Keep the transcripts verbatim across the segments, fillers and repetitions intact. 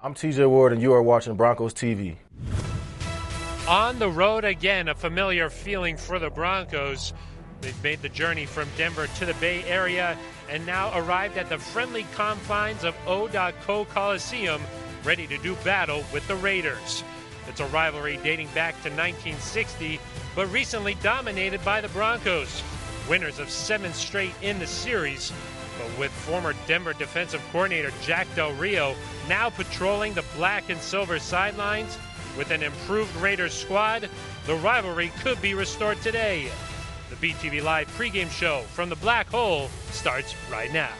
I'm T J Ward, and you are watching Broncos T V. On the road again, a familiar feeling for the Broncos. They've made the journey from Denver to the Bay Area and now arrived at the friendly confines of O Co Coliseum, ready to do battle with the Raiders. It's a rivalry dating back to nineteen sixty, but recently dominated by the Broncos, winners of seven straight in the series. But with former Denver defensive coordinator Jack Del Rio now patrolling the black and silver sidelines with an improved Raiders squad, the rivalry could be restored today. The B T V Live pregame show from the Black Hole starts right now.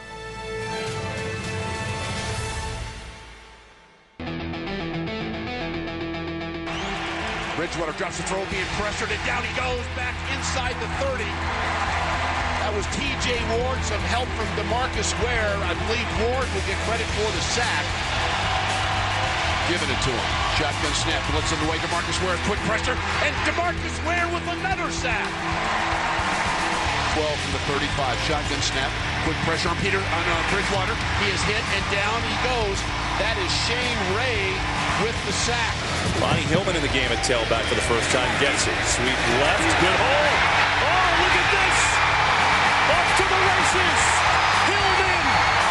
Bridgewater drops the throw, being pressured, and down he goes, back inside the thirty. That was T J Ward, some help from DeMarcus Ware. I believe Ward will get credit for the sack. Giving it to him. Shotgun snap, blitzing away. DeMarcus Ware, quick pressure, and DeMarcus Ware with another sack. twelve from the thirty-five. Shotgun snap, quick pressure on Peter on uh, Bridgewater. He is hit, and down he goes. That is Shane Ray with the sack. Lonnie Hillman in the game at tailback for the first time. Gets it. Sweep left. Good hole. Oh, look at this. Off to the races. Hillman.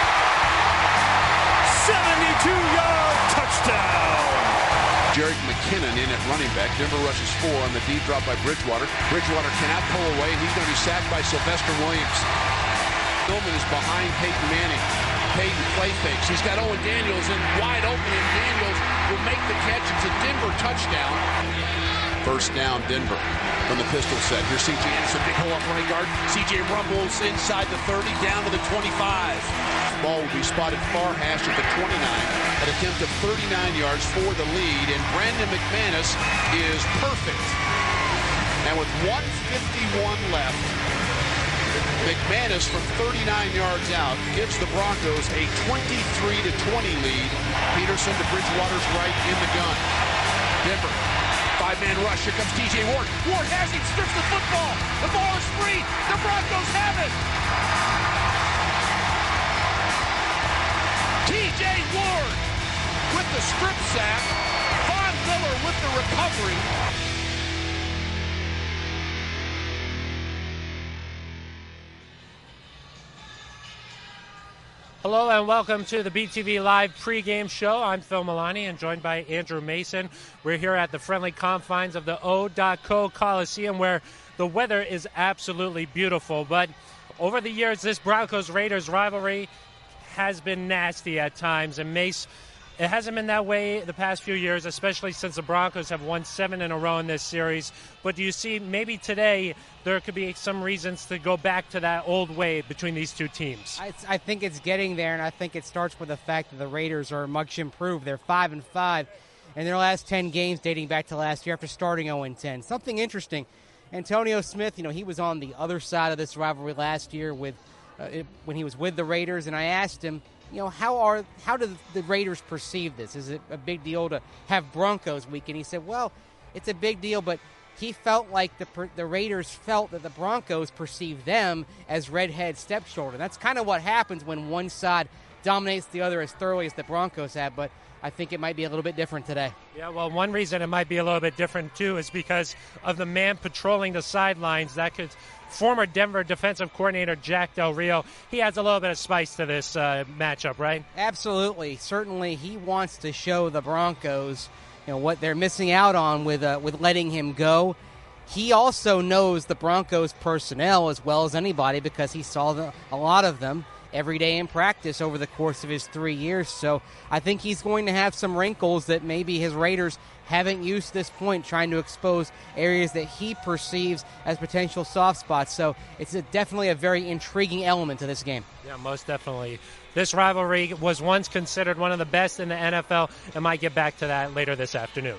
seventy-two yard touchdown. Jerick McKinnon in at running back. Denver rushes four on the deep drop by Bridgewater. Bridgewater cannot pull away. He's going to be sacked by Sylvester Williams. Hillman is behind Peyton Manning. Peyton play fakes. He's got Owen Daniels in wide open, and Daniels will make the catch. It's a Denver touchdown. First down, Denver from the pistol set. Here's C J Anderson, big hole up right guard. C J rumbles inside the thirty, down to the twenty-five. Ball will be spotted far hash at the twenty-nine. An attempt of thirty-nine yards for the lead, and Brandon McManus is perfect. And with one fifty-one left, McManus from thirty-nine yards out gives the Broncos a twenty-three to twenty lead. Peterson to Bridgewater's right in the gun. Denver, five-man rush. Here comes T J Ward. Ward has him, strips the football. The ball is free. The Broncos have it. T J Ward with the strip sack. Von Miller with the recovery. Hello and welcome to the B T V Live pregame show. I'm Phil Milani and joined by Andrew Mason. We're here at the friendly confines of the O Co Coliseum, where the weather is absolutely beautiful. But over the years, this Broncos-Raiders rivalry has been nasty at times. And Mace, it hasn't been that way the past few years, especially since the Broncos have won seven in a row in this series. But do you see maybe today there could be some reasons to go back to that old way between these two teams? I, I think it's getting there, and I think it starts with the fact that the Raiders are much improved. They're five and five in their last ten games dating back to last year after starting oh and ten. Something interesting, Antonio Smith, you know, he was on the other side of this rivalry last year with uh, it, when he was with the Raiders, and I asked him, you know, how are how do the Raiders perceive this? Is it a big deal to have Broncos week? And he said, well, it's a big deal, but he felt like the the Raiders felt that the Broncos perceived them as redhead stepchildren. That's kind of what happens when one side dominates the other as thoroughly as the Broncos have, but I think it might be a little bit different today. Yeah, well, one reason it might be a little bit different, too, is because of the man patrolling the sidelines. That could former Denver defensive coordinator Jack Del Rio, he adds a little bit of spice to this uh, matchup, right? Absolutely. Certainly he wants to show the Broncos, you know, what they're missing out on with uh, with letting him go. He also knows the Broncos personnel as well as anybody because he saw the, a lot of them every day in practice over the course of his three years. So I think he's going to have some wrinkles that maybe his Raiders haven't used to this point, trying to expose areas that he perceives as potential soft spots. So it's a, definitely a very intriguing element to this game. Yeah, most definitely. This rivalry was once considered one of the best in the N F L, and might get back to that later this afternoon.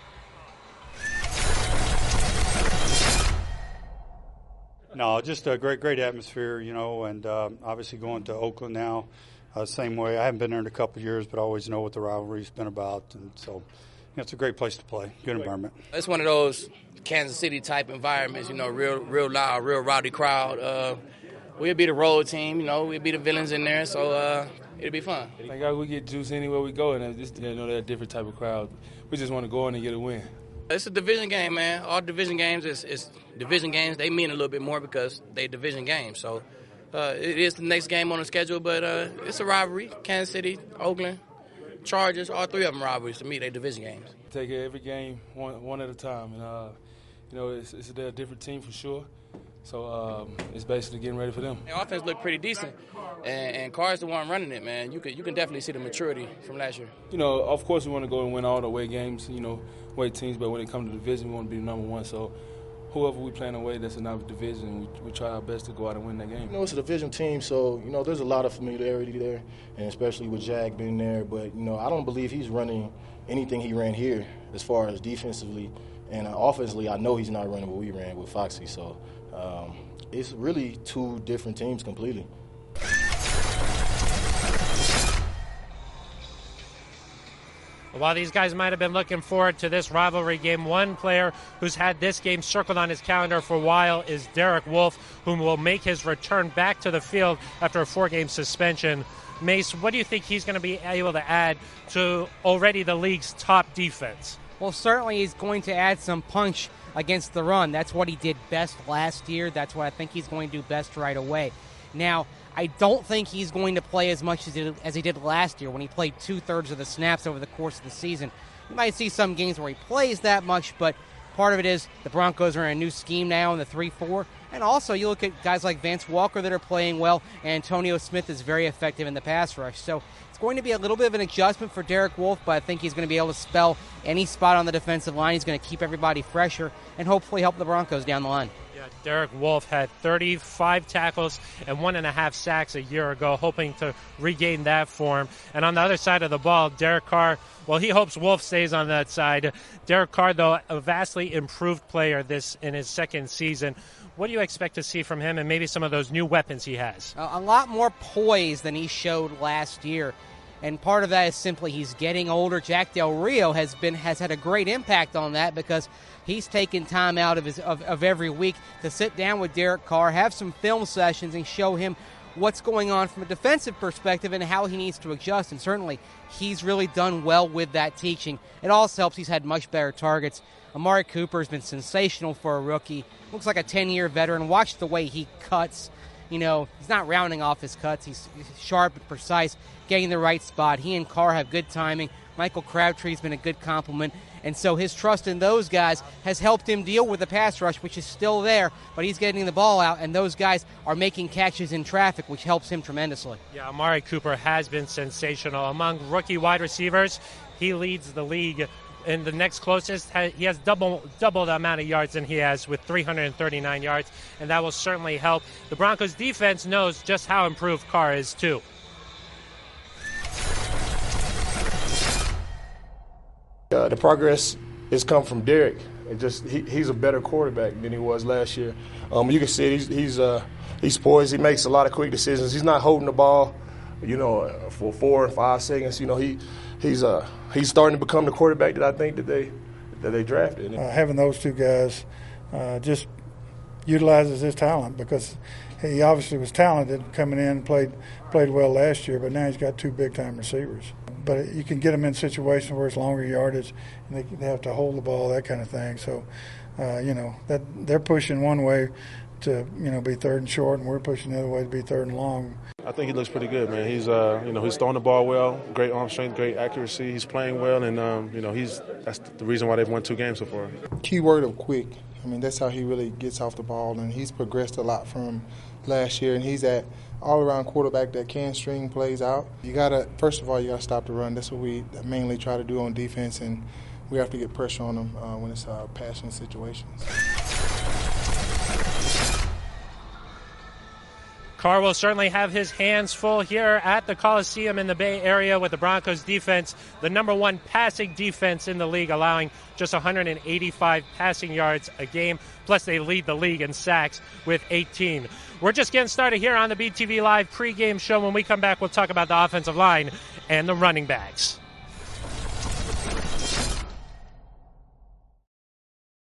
No, just a great, great atmosphere, you know, and uh, obviously going to Oakland now, uh, same way. I haven't been there in a couple of years, but I always know what the rivalry's been about, and so you know, it's a great place to play, good environment. It's one of those Kansas City type environments, you know, real, real loud, real rowdy crowd. Uh, we'll be the road team. You know, we'll be the villains in there, so uh, it'll be fun. I think we get juice anywhere we go, and just, you know, they're a different type of crowd. We just want to go in and get a win. It's a division game, man. All division games is, is division games. They mean a little bit more because they division games. So uh, it is the next game on the schedule, but uh, it's a rivalry. Kansas City, Oakland, Chargers, all three of them rivalries to me. They division games. Take every game one one at a time, and uh, you know it's, it's a different team for sure. So um, it's basically getting ready for them. The offense looked pretty decent, and, and Carr's the one running it, man. You can you can definitely see the maturity from last year. You know, of course we want to go and win all the away games, you know, away teams, but when it comes to division, we want to be number one. So whoever we play away that's in our division, we, we try our best to go out and win that game. You know, it's a division team, so, you know, there's a lot of familiarity there, and especially with Jag being there. But, you know, I don't believe he's running anything he ran here as far as defensively. And uh, offensively, I know he's not running what we ran with Foxy. So um, it's really two different teams completely. While these guys might have been looking forward to this rivalry game, one player who's had this game circled on his calendar for a while is Derek Wolfe, whom will make his return back to the field after a four-game suspension. Mace, what do you think he's going to be able to add to already the league's top defense? Well, certainly he's going to add some punch against the run. That's what he did best last year. That's what I think he's going to do best right away. Now, I don't think he's going to play as much as he did, as he did last year when he played two-thirds of the snaps over the course of the season. You might see some games where he plays that much, but part of it is the Broncos are in a new scheme now in the three four. And also, you look at guys like Vance Walker that are playing well, and Antonio Smith is very effective in the pass rush. So it's going to be a little bit of an adjustment for Derek Wolfe, but I think he's going to be able to spell any spot on the defensive line. He's going to keep everybody fresher and hopefully help the Broncos down the line. Yeah, Derek Wolfe had thirty-five tackles and one and a half sacks a year ago, hoping to regain that form. And on the other side of the ball, Derek Carr, well, he hopes Wolfe stays on that side. Derek Carr, though, a vastly improved player this in his second season. What do you expect to see from him and maybe some of those new weapons he has? A lot more poise than he showed last year. And part of that is simply he's getting older. Jack Del Rio has been has had a great impact on that because he's taken time out of his of, of every week to sit down with Derek Carr, have some film sessions, and show him what's going on from a defensive perspective and how he needs to adjust. And certainly he's really done well with that teaching. It also helps he's had much better targets. Amari Cooper has been sensational for a rookie. Looks like a ten-year veteran. Watch the way he cuts. You know, he's not rounding off his cuts. He's sharp and precise, getting the right spot. He and Carr have good timing. Michael Crabtree's been a good compliment. And so his trust in those guys has helped him deal with the pass rush, which is still there, but he's getting the ball out, and those guys are making catches in traffic, which helps him tremendously. Yeah, Amari Cooper has been sensational. Among rookie wide receivers, he leads the league. In the next closest, he has double double the amount of yards than he has with three hundred thirty-nine yards, and that will certainly help. The Broncos' defense knows just how improved Carr is, too. Uh, the progress has come from Derek. It just he, he's a better quarterback than he was last year. Um, you can see it, he's he's uh, he's poised. He makes a lot of quick decisions. He's not holding the ball, you know, for four or five seconds. You know, he he's uh he's starting to become the quarterback that I think that they that they drafted. Uh, having those two guys uh, just utilizes his talent because he obviously was talented coming in and played played well last year, but now he's got two big time receivers. But you can get them in situations where it's longer yardage and they, they have to hold the ball, that kind of thing. So, uh, you know, that they're pushing one way to, you know, be third and short, and we're pushing the other way to be third and long. I think he looks pretty good, man. He's, uh, you know, he's throwing the ball well, great arm strength, great accuracy. He's playing well, and um, you know, he's that's the reason why they've won two games so far. Key word of quick. I mean, that's how he really gets off the ball, and he's progressed a lot from last year, and he's that all-around quarterback that can string plays out. You gotta, first of all, you gotta stop the run. That's what we mainly try to do on defense, and we have to get pressure on them uh, when it's uh, passing situations. Carr will certainly have his hands full here at the Coliseum in the Bay Area with the Broncos defense, the number one passing defense in the league, allowing just one hundred eighty-five passing yards a game. Plus, they lead the league in sacks with eighteen. We're just getting started here on the B T V Live pregame show. When we come back, we'll talk about the offensive line and the running backs.